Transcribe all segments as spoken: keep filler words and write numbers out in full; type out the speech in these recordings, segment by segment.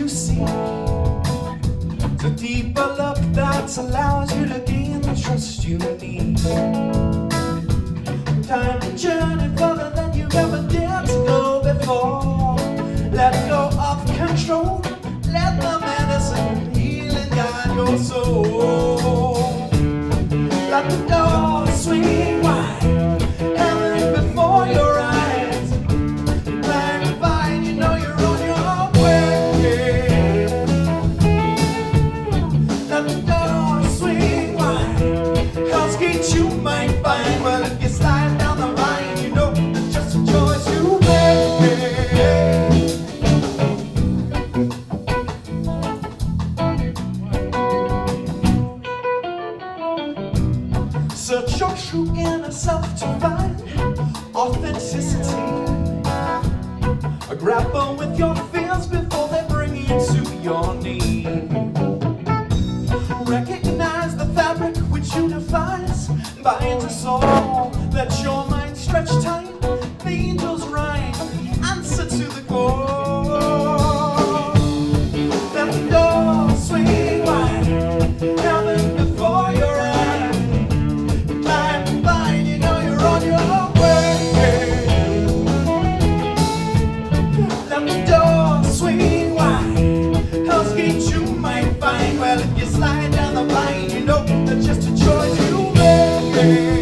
you see. It's a deeper look that allows you to gain the trust you need. Time to journey further than you've ever dared to go before. Let go of control, let the medicine heal and guide your soul. Let the door swing wide, heaven before your eyes. Magnify, you know you're on your way. Let the door swing wide, Hell's Gate you might find. Well, if you slide down the line, you know that's just a choice you make. Search your true inner self to find authenticity. Grapple with your fears before they bring you to your knees. Recognize the fabric which unifies, binds us all. Let your mind stretch tight, the angels rhyme, answer to the call. Let the door swing wide, heaven before your eyes. Blind, blind, you know you're on your way. Let the door swing wide, Hell's Gate you might find. Well, if you slide down the line, you know that's just a choice you make.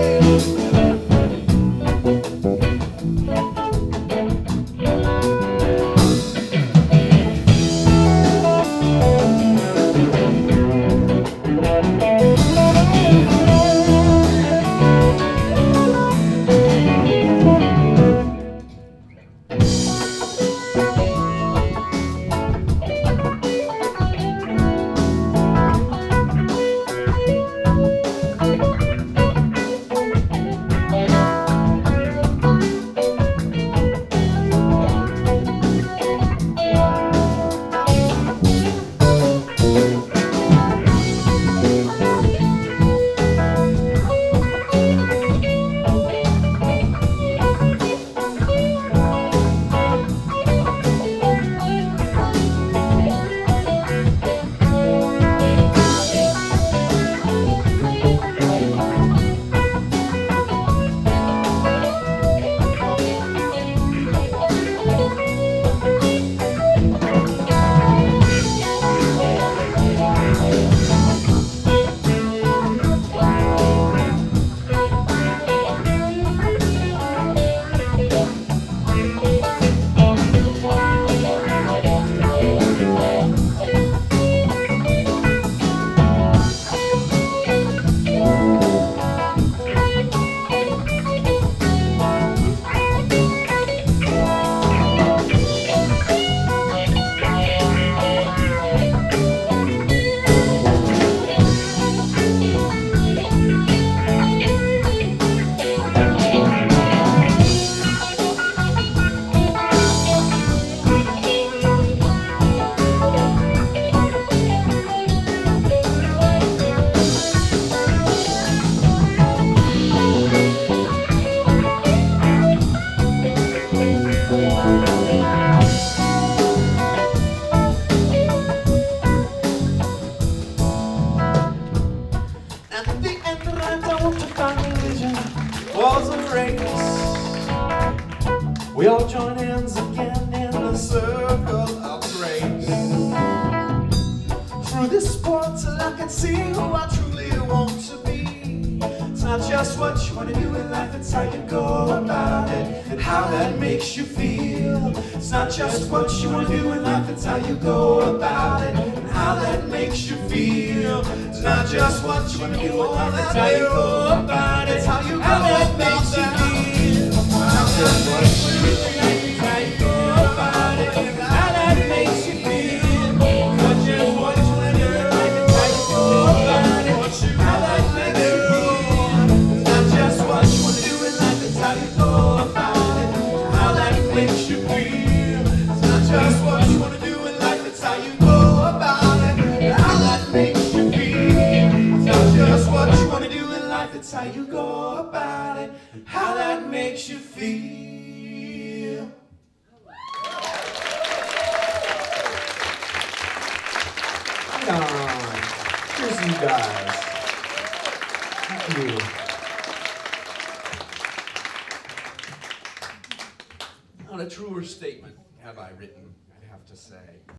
Was a race. We all join hands again in the circle of grace. Through this portal I can see who I truly want to be. It's not just what you want to do in life, it's how you go about it and how that makes you feel. It's not just what you want to do in life, it's how you go about it and how that makes you feel. It's not just what you want to do in life, it's how you go about it, it's how you go about it. It's how you go about it and how that makes you feel. Thank you. Not a truer statement have I written, I'd have to say.